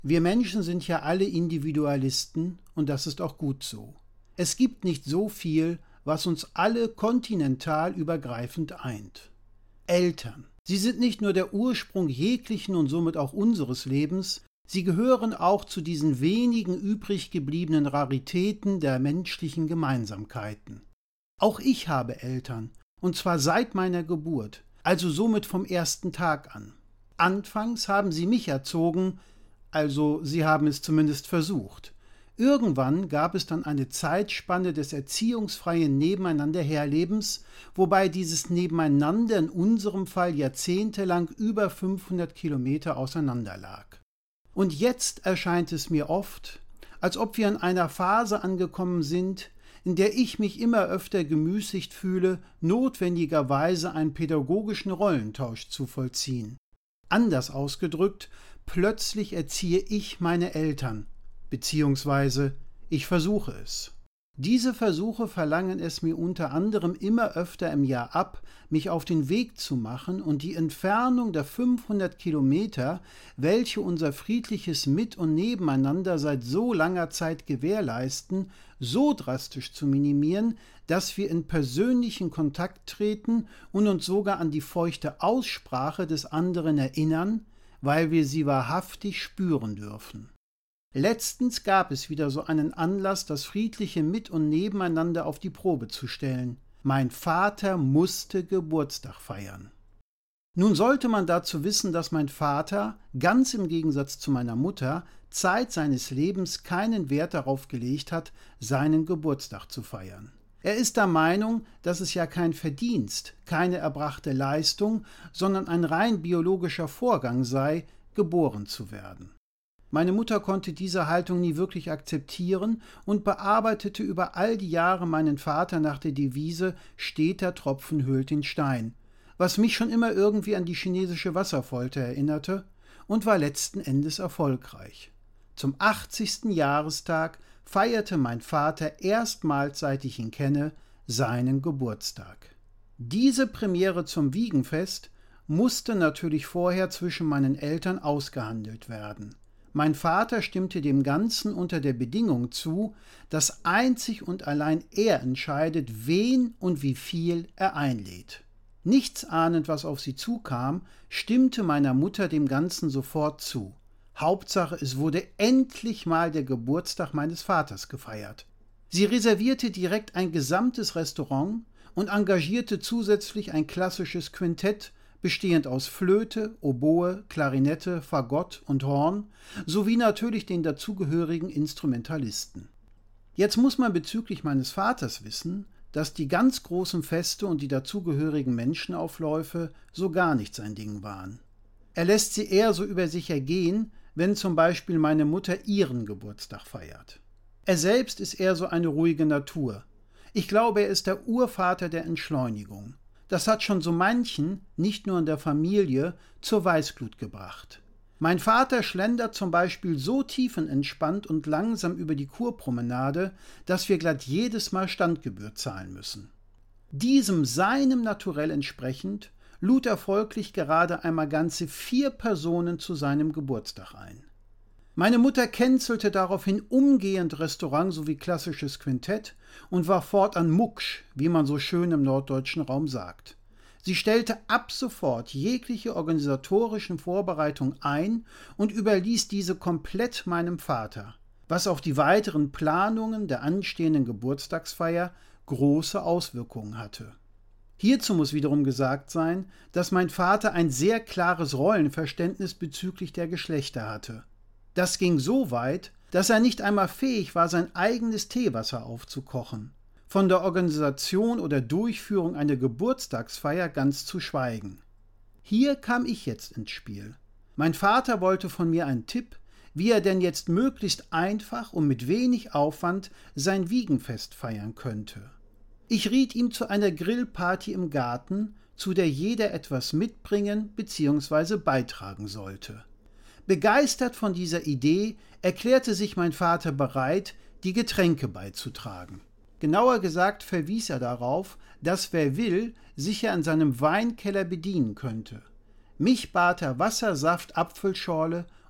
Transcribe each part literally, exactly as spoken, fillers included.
Wir Menschen sind ja alle Individualisten und das ist auch gut so. Es gibt nicht so viel, was uns alle kontinental übergreifend eint. Eltern. Sie sind nicht nur der Ursprung jeglichen und somit auch unseres Lebens, sie gehören auch zu diesen wenigen übrig gebliebenen Raritäten der menschlichen Gemeinsamkeiten. Auch ich habe Eltern, und zwar seit meiner Geburt, also somit vom ersten Tag an. Anfangs haben sie mich erzogen, also sie haben es zumindest versucht. Irgendwann gab es dann eine Zeitspanne des erziehungsfreien Nebeneinanderherlebens, wobei dieses Nebeneinander in unserem Fall jahrzehntelang über fünfhundert Kilometer auseinander lag. Und jetzt erscheint es mir oft, als ob wir in einer Phase angekommen sind, in der ich mich immer öfter gemüßigt fühle, notwendigerweise einen pädagogischen Rollentausch zu vollziehen. Anders ausgedrückt, plötzlich erziehe ich meine Eltern, beziehungsweise ich versuche es. Diese Versuche verlangen es mir unter anderem immer öfter im Jahr ab, mich auf den Weg zu machen und die Entfernung der fünfhundert Kilometer, welche unser friedliches Mit- und Nebeneinander seit so langer Zeit gewährleisten, so drastisch zu minimieren, dass wir in persönlichen Kontakt treten und uns sogar an die feuchte Aussprache des anderen erinnern, weil wir sie wahrhaftig spüren dürfen. Letztens gab es wieder so einen Anlass, das friedliche Mit- und Nebeneinander auf die Probe zu stellen. Mein Vater musste Geburtstag feiern. Nun sollte man dazu wissen, dass mein Vater, ganz im Gegensatz zu meiner Mutter, Zeit seines Lebens keinen Wert darauf gelegt hat, seinen Geburtstag zu feiern. Er ist der Meinung, dass es ja kein Verdienst, keine erbrachte Leistung, sondern ein rein biologischer Vorgang sei, geboren zu werden. Meine Mutter konnte diese Haltung nie wirklich akzeptieren und bearbeitete über all die Jahre meinen Vater nach der Devise „steter Tropfen höhlt den Stein", was mich schon immer irgendwie an die chinesische Wasserfolter erinnerte und war letzten Endes erfolgreich. Zum achtzigsten Jahrestag feierte mein Vater erstmals, seit ich ihn kenne, seinen Geburtstag. Diese Premiere zum Wiegenfest musste natürlich vorher zwischen meinen Eltern ausgehandelt werden. Mein Vater stimmte dem Ganzen unter der Bedingung zu, dass einzig und allein er entscheidet, wen und wie viel er einlädt. Nichts ahnend, was auf sie zukam, stimmte meiner Mutter dem Ganzen sofort zu. Hauptsache, es wurde endlich mal der Geburtstag meines Vaters gefeiert. Sie reservierte direkt ein gesamtes Restaurant und engagierte zusätzlich ein klassisches Quintett, bestehend aus Flöte, Oboe, Klarinette, Fagott und Horn, sowie natürlich den dazugehörigen Instrumentalisten. Jetzt muss man bezüglich meines Vaters wissen, dass die ganz großen Feste und die dazugehörigen Menschenaufläufe so gar nicht sein Ding waren. Er lässt sie eher so über sich ergehen, wenn zum Beispiel meine Mutter ihren Geburtstag feiert. Er selbst ist eher so eine ruhige Natur. Ich glaube, er ist der Urvater der Entschleunigung. Das hat schon so manchen, nicht nur in der Familie, zur Weißglut gebracht. Mein Vater schlendert zum Beispiel so tiefenentspannt und langsam über die Kurpromenade, dass wir glatt jedes Mal Standgebühr zahlen müssen. Diesem seinem Naturell entsprechend lud er folglich gerade einmal ganze vier Personen zu seinem Geburtstag ein. Meine Mutter cancelte daraufhin umgehend Restaurant sowie klassisches Quintett und war fortan mucksch, wie man so schön im norddeutschen Raum sagt. Sie stellte ab sofort jegliche organisatorischen Vorbereitungen ein und überließ diese komplett meinem Vater, was auf die weiteren Planungen der anstehenden Geburtstagsfeier große Auswirkungen hatte. Hierzu muss wiederum gesagt sein, dass mein Vater ein sehr klares Rollenverständnis bezüglich der Geschlechter hatte. Das ging so weit, dass er nicht einmal fähig war, sein eigenes Teewasser aufzukochen. Von der Organisation oder Durchführung einer Geburtstagsfeier ganz zu schweigen. Hier kam ich jetzt ins Spiel. Mein Vater wollte von mir einen Tipp, wie er denn jetzt möglichst einfach und mit wenig Aufwand sein Wiegenfest feiern könnte. Ich riet ihm zu einer Grillparty im Garten, zu der jeder etwas mitbringen bzw. beitragen sollte. Begeistert von dieser Idee erklärte sich mein Vater bereit, die Getränke beizutragen. Genauer gesagt verwies er darauf, dass wer will, sich ja in seinem Weinkeller bedienen könnte. Mich bat er Wasser, Saft, Apfelschorle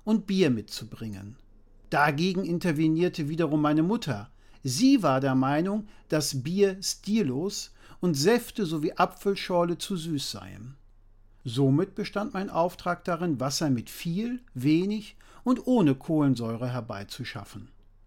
und Bier mitzubringen. Dagegen intervenierte wiederum meine Mutter. Sie war der Meinung, dass Bier stillos und Säfte sowie Apfelschorle zu süß seien. Somit bestand mein Auftrag darin, Wasser mit viel, wenig und ohne Kohlensäure herbeizuschaffen.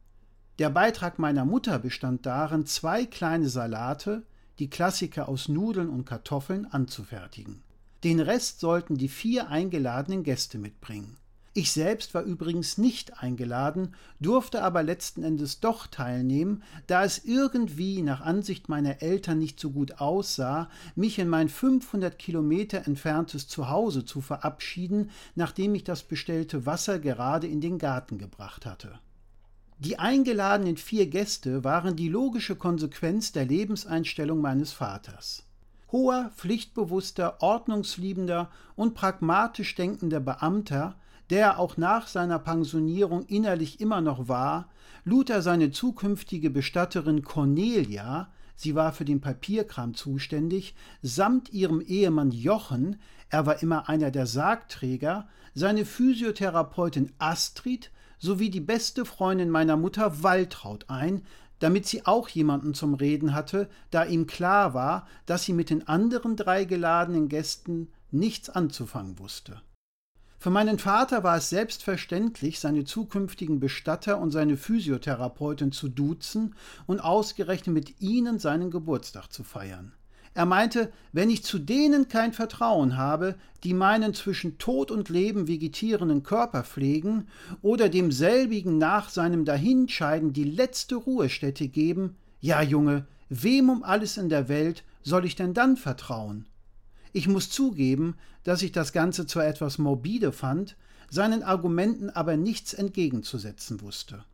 Der Beitrag meiner Mutter bestand darin, zwei kleine Salate, die Klassiker aus Nudeln und Kartoffeln, anzufertigen. Den Rest sollten die vier eingeladenen Gäste mitbringen. Ich selbst war übrigens nicht eingeladen, durfte aber letzten Endes doch teilnehmen, da es irgendwie nach Ansicht meiner Eltern nicht so gut aussah, mich in mein fünfhundert Kilometer entferntes Zuhause zu verabschieden, nachdem ich das bestellte Wasser gerade in den Garten gebracht hatte. Die eingeladenen vier Gäste waren die logische Konsequenz der Lebenseinstellung meines Vaters. Hoher, pflichtbewusster, ordnungsliebender und pragmatisch denkender Beamter, der er auch nach seiner Pensionierung innerlich immer noch war, lud er seine zukünftige Bestatterin Cornelia, sie war für den Papierkram zuständig, samt ihrem Ehemann Jochen, er war immer einer der Sargträger, seine Physiotherapeutin Astrid sowie die beste Freundin meiner Mutter Waltraud ein, damit sie auch jemanden zum Reden hatte, da ihm klar war, dass sie mit den anderen drei geladenen Gästen nichts anzufangen wusste. Für meinen Vater war es selbstverständlich, seine zukünftigen Bestatter und seine Physiotherapeutin zu duzen und ausgerechnet mit ihnen seinen Geburtstag zu feiern. Er meinte, wenn ich zu denen kein Vertrauen habe, die meinen zwischen Tod und Leben vegetierenden Körper pflegen oder demselbigen nach seinem Dahinscheiden die letzte Ruhestätte geben, ja Junge, wem um alles in der Welt soll ich denn dann vertrauen? Ich muss zugeben, dass ich das Ganze zwar etwas morbide fand, seinen Argumenten aber nichts entgegenzusetzen wusste.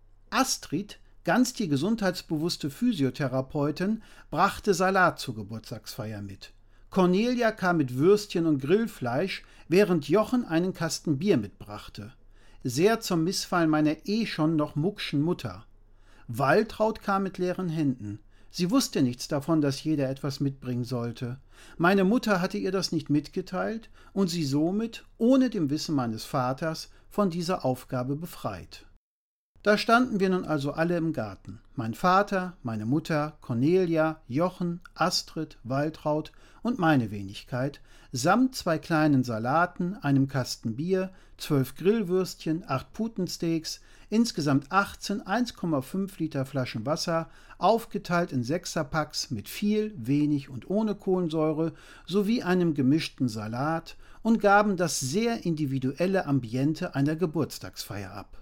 Astrid, ganz die gesundheitsbewusste Physiotherapeutin, brachte Salat zur Geburtstagsfeier mit. Cornelia kam mit Würstchen und Grillfleisch, während Jochen einen Kasten Bier mitbrachte. Sehr zum Missfallen meiner eh schon noch muckschen Mutter. Waltraud kam mit leeren Händen. Sie wusste nichts davon, dass jeder etwas mitbringen sollte. Meine Mutter hatte ihr das nicht mitgeteilt und sie somit, ohne dem Wissen meines Vaters, von dieser Aufgabe befreit. Da standen wir nun also alle im Garten. Mein Vater, meine Mutter, Cornelia, Jochen, Astrid, Waltraud und meine Wenigkeit, samt zwei kleinen Salaten, einem Kasten Bier, zwölf Grillwürstchen, acht Putensteaks, insgesamt achtzehn eins Komma fünf Liter Flaschen Wasser, aufgeteilt in Sechserpacks mit viel, wenig und ohne Kohlensäure sowie einem gemischten Salat und gaben das sehr individuelle Ambiente einer Geburtstagsfeier ab.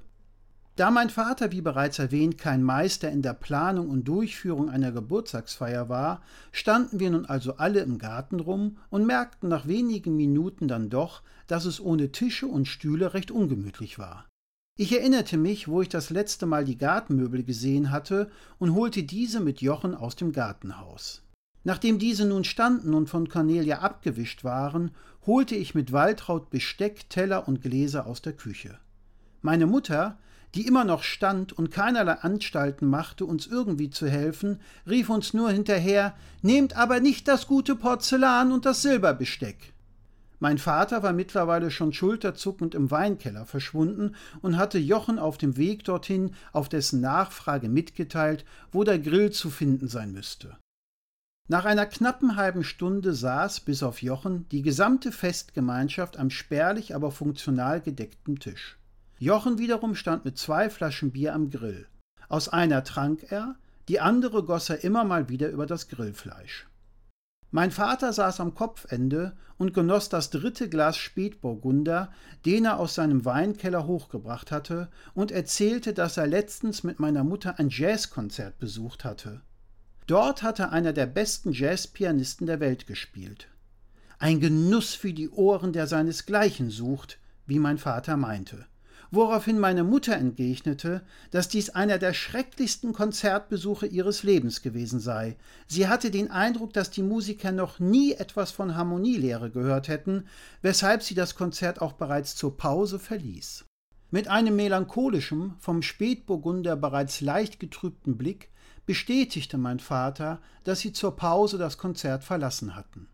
Da mein Vater, wie bereits erwähnt, kein Meister in der Planung und Durchführung einer Geburtstagsfeier war, standen wir nun also alle im Garten rum und merkten nach wenigen Minuten dann doch, dass es ohne Tische und Stühle recht ungemütlich war. Ich erinnerte mich, wo ich das letzte Mal die Gartenmöbel gesehen hatte und holte diese mit Jochen aus dem Gartenhaus. Nachdem diese nun standen und von Cornelia abgewischt waren, holte ich mit Waltraud Besteck, Teller und Gläser aus der Küche. Meine Mutter, die immer noch stand und keinerlei Anstalten machte, uns irgendwie zu helfen, rief uns nur hinterher: »Nehmt aber nicht das gute Porzellan und das Silberbesteck!« Mein Vater war mittlerweile schon schulterzuckend im Weinkeller verschwunden und hatte Jochen auf dem Weg dorthin auf dessen Nachfrage mitgeteilt, wo der Grill zu finden sein müsste. Nach einer knappen halben Stunde saß, bis auf Jochen, die gesamte Festgemeinschaft am spärlich, aber funktional gedeckten Tisch. Jochen wiederum stand mit zwei Flaschen Bier am Grill. Aus einer trank er, die andere goss er immer mal wieder über das Grillfleisch. Mein Vater saß am Kopfende und genoss das dritte Glas Spätburgunder, den er aus seinem Weinkeller hochgebracht hatte, und erzählte, dass er letztens mit meiner Mutter ein Jazzkonzert besucht hatte. Dort hatte einer der besten Jazzpianisten der Welt gespielt. Ein Genuss für die Ohren, der seinesgleichen sucht, wie mein Vater meinte. Woraufhin meine Mutter entgegnete, dass dies einer der schrecklichsten Konzertbesuche ihres Lebens gewesen sei. Sie hatte den Eindruck, dass die Musiker noch nie etwas von Harmonielehre gehört hätten, weshalb sie das Konzert auch bereits zur Pause verließ. Mit einem melancholischen, vom Spätburgunder bereits leicht getrübten Blick bestätigte mein Vater, dass sie zur Pause das Konzert verlassen hatten.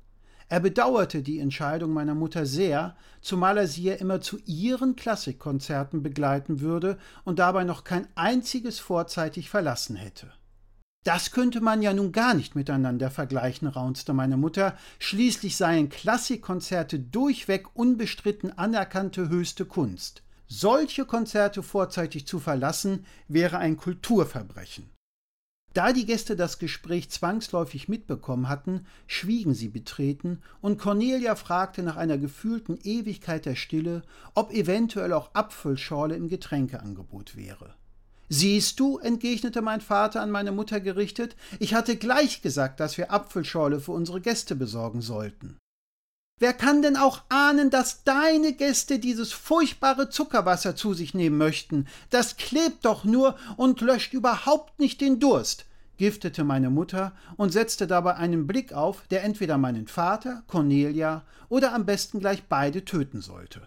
Er bedauerte die Entscheidung meiner Mutter sehr, zumal er sie ja immer zu ihren Klassikkonzerten begleiten würde und dabei noch kein einziges vorzeitig verlassen hätte. Das könnte man ja nun gar nicht miteinander vergleichen, raunzte meine Mutter, schließlich seien Klassikkonzerte durchweg unbestritten anerkannte höchste Kunst. Solche Konzerte vorzeitig zu verlassen, wäre ein Kulturverbrechen. Da die Gäste das Gespräch zwangsläufig mitbekommen hatten, schwiegen sie betreten, und Cornelia fragte nach einer gefühlten Ewigkeit der Stille, ob eventuell auch Apfelschorle im Getränkeangebot wäre. »Siehst du«, entgegnete mein Vater an meine Mutter gerichtet, »ich hatte gleich gesagt, dass wir Apfelschorle für unsere Gäste besorgen sollten.« »Wer kann denn auch ahnen, dass deine Gäste dieses furchtbare Zuckerwasser zu sich nehmen möchten? Das klebt doch nur und löscht überhaupt nicht den Durst«, giftete meine Mutter und setzte dabei einen Blick auf, der entweder meinen Vater, Cornelia oder am besten gleich beide töten sollte.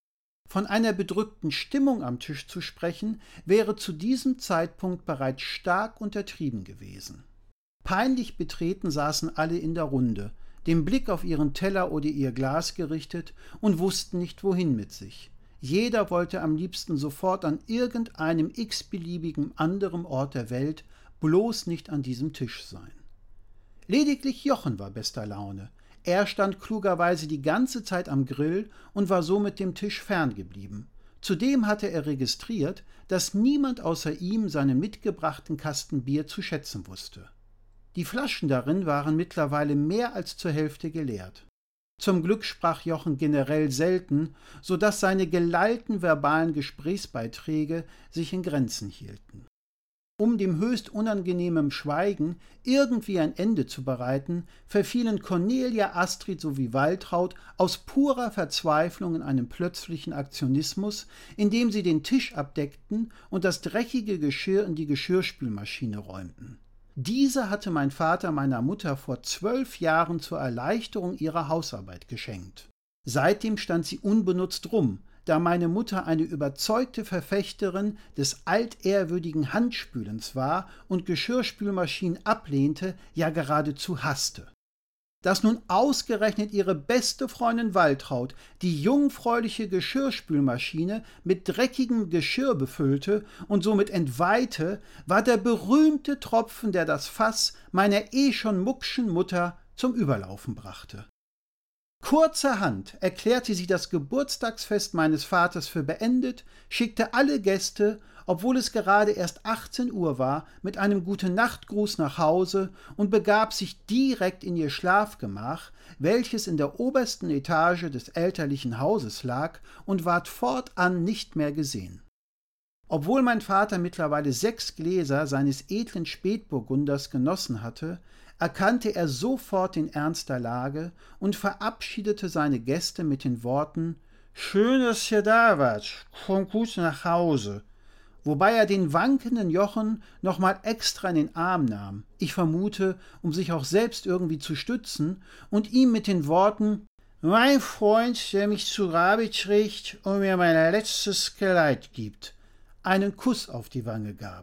Von einer bedrückten Stimmung am Tisch zu sprechen, wäre zu diesem Zeitpunkt bereits stark untertrieben gewesen. Peinlich betreten saßen alle in der Runde, den Blick auf ihren Teller oder ihr Glas gerichtet und wussten nicht wohin mit sich. Jeder wollte am liebsten sofort an irgendeinem x-beliebigen anderen Ort der Welt, bloß nicht an diesem Tisch sein. Lediglich Jochen war bester Laune. Er stand klugerweise die ganze Zeit am Grill und war somit dem Tisch ferngeblieben. Zudem hatte er registriert, dass niemand außer ihm seinen mitgebrachten Kasten Bier zu schätzen wusste. Die Flaschen darin waren mittlerweile mehr als zur Hälfte geleert. Zum Glück sprach Jochen generell selten, so dass seine gelallten verbalen Gesprächsbeiträge sich in Grenzen hielten. Um dem höchst unangenehmen Schweigen irgendwie ein Ende zu bereiten, verfielen Cornelia, Astrid sowie Waltraud aus purer Verzweiflung in einen plötzlichen Aktionismus, indem sie den Tisch abdeckten und das dreckige Geschirr in die Geschirrspülmaschine räumten. Diese hatte mein Vater meiner Mutter vor zwölf Jahren zur Erleichterung ihrer Hausarbeit geschenkt. Seitdem stand sie unbenutzt rum, da meine Mutter eine überzeugte Verfechterin des altehrwürdigen Handspülens war und Geschirrspülmaschinen ablehnte, ja geradezu hasste. Dass nun ausgerechnet ihre beste Freundin Waltraud die jungfräuliche Geschirrspülmaschine mit dreckigem Geschirr befüllte und somit entweihte, war der berühmte Tropfen, der das Fass meiner eh schon muckschen Mutter zum Überlaufen brachte. Kurzerhand erklärte sie das Geburtstagsfest meines Vaters für beendet, schickte alle Gäste, obwohl es gerade erst achtzehn Uhr war, mit einem Gute-Nacht-Gruß nach Hause und begab sich direkt in ihr Schlafgemach, welches in der obersten Etage des elterlichen Hauses lag, und ward fortan nicht mehr gesehen. Obwohl mein Vater mittlerweile sechs Gläser seines edlen Spätburgunders genossen hatte, erkannte er sofort den Ernst der Lage und verabschiedete seine Gäste mit den Worten: »Schön, dass ihr da wart, kommt gut nach Hause«, wobei er den wankenden Jochen nochmal extra in den Arm nahm, ich vermute, um sich auch selbst irgendwie zu stützen, und ihm mit den Worten »Mein Freund, der mich zu Rabe trägt und mir mein letztes Geleit gibt«, einen Kuss auf die Wange gab.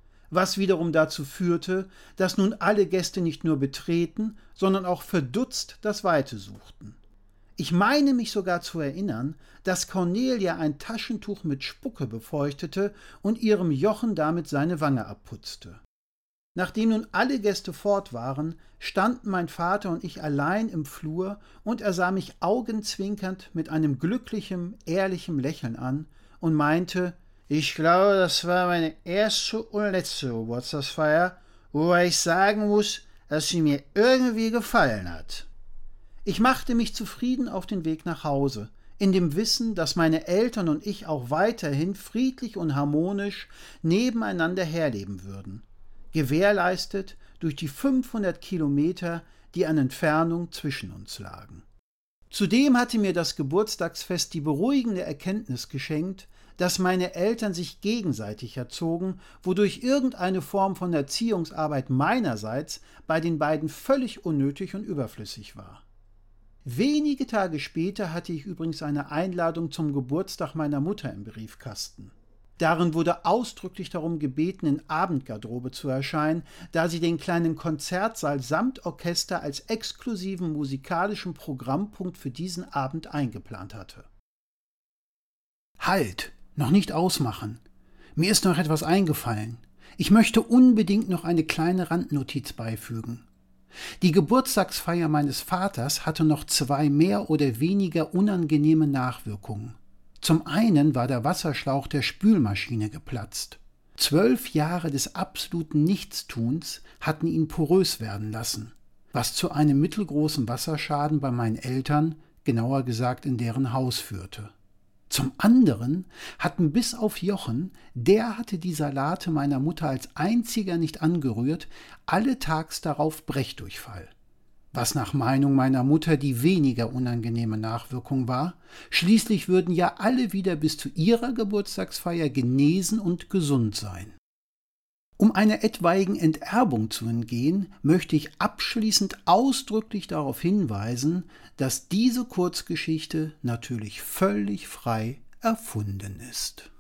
Was wiederum dazu führte, dass nun alle Gäste nicht nur betreten, sondern auch verdutzt das Weite suchten. Ich meine mich sogar zu erinnern, dass Cornelia ein Taschentuch mit Spucke befeuchtete und ihrem Jochen damit seine Wange abputzte. Nachdem nun alle Gäste fort waren, standen mein Vater und ich allein im Flur, und er sah mich augenzwinkernd mit einem glücklichen, ehrlichen Lächeln an und meinte: »Ich glaube, das war meine erste und letzte Geburtstagsfeier, wobei ich sagen muss, dass sie mir irgendwie gefallen hat.« Ich machte mich zufrieden auf den Weg nach Hause, in dem Wissen, dass meine Eltern und ich auch weiterhin friedlich und harmonisch nebeneinander herleben würden, gewährleistet durch die fünfhundert Kilometer, die an Entfernung zwischen uns lagen. Zudem hatte mir das Geburtstagsfest die beruhigende Erkenntnis geschenkt, dass meine Eltern sich gegenseitig erzogen, wodurch irgendeine Form von Erziehungsarbeit meinerseits bei den beiden völlig unnötig und überflüssig war. Wenige Tage später hatte ich übrigens eine Einladung zum Geburtstag meiner Mutter im Briefkasten. Darin wurde ausdrücklich darum gebeten, in Abendgarderobe zu erscheinen, da sie den kleinen Konzertsaal samt Orchester als exklusiven musikalischen Programmpunkt für diesen Abend eingeplant hatte. Halt, noch nicht ausmachen. Mir ist noch etwas eingefallen. Ich möchte unbedingt noch eine kleine Randnotiz beifügen. Die Geburtstagsfeier meines Vaters hatte noch zwei mehr oder weniger unangenehme Nachwirkungen. Zum einen war der Wasserschlauch der Spülmaschine geplatzt. Zwölf Jahre des absoluten Nichtstuns hatten ihn porös werden lassen, was zu einem mittelgroßen Wasserschaden bei meinen Eltern, genauer gesagt in deren Haus, führte. Zum anderen hatten bis auf Jochen, der hatte die Salate meiner Mutter als einziger nicht angerührt, alle tags darauf Brechdurchfall. Was nach Meinung meiner Mutter die weniger unangenehme Nachwirkung war. Schließlich würden ja alle wieder bis zu ihrer Geburtstagsfeier genesen und gesund sein. Um einer etwaigen Enterbung zu entgehen, möchte ich abschließend ausdrücklich darauf hinweisen, dass diese Kurzgeschichte natürlich völlig frei erfunden ist.